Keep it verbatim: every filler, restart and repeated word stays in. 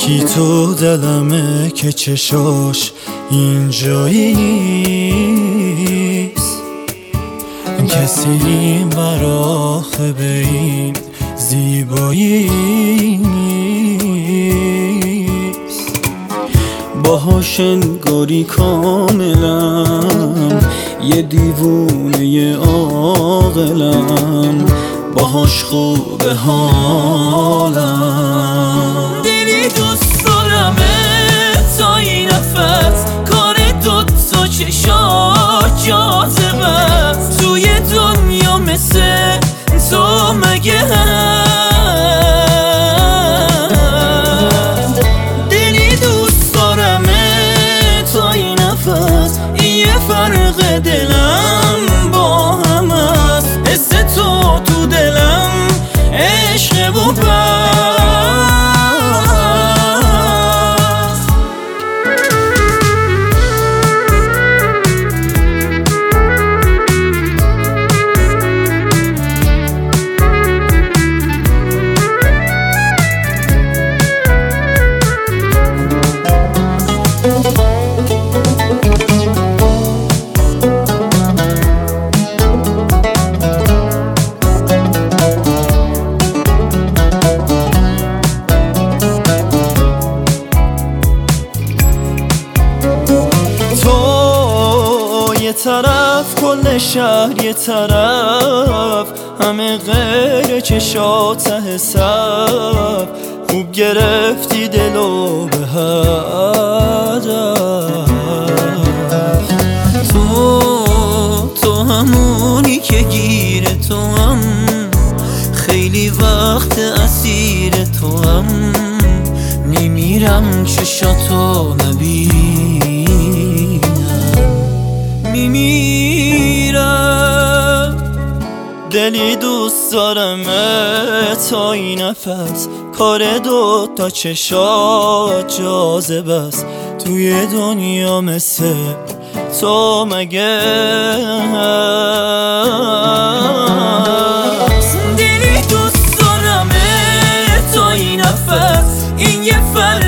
یکی تو دلمه که چشاش اینجایی نیست، کسی براخه به این زیبایی نیست. باهاش انگاری کاملم یه دیوونه عاقلم، باهاش خوبه حالم. دلی دوست دارمه تا این نفس، کار دوتا چشات جاذبه است. توی دنیا مثل تو مگه هست؟ دلی دوست دارمه تا این نفس، این یه فرق دلم با هم است. حس تو تو دلم عشق و بس. یه طرف کل شهر، یه طرف همه غیر چشات ته صف. خوب گرفتی دلو به هدف. تو تو همونی که گیره تو هم، خیلی وقت اسیر تو هم. میمیرم چشاتو نبینم، میمیرم. دلی دوست دارمه تا این نفس، کار دوتا چشات جاذبه است. توی دنیا مثل تو مگه هست؟ دلی دوست دارمه تا این نفس، این یه فرق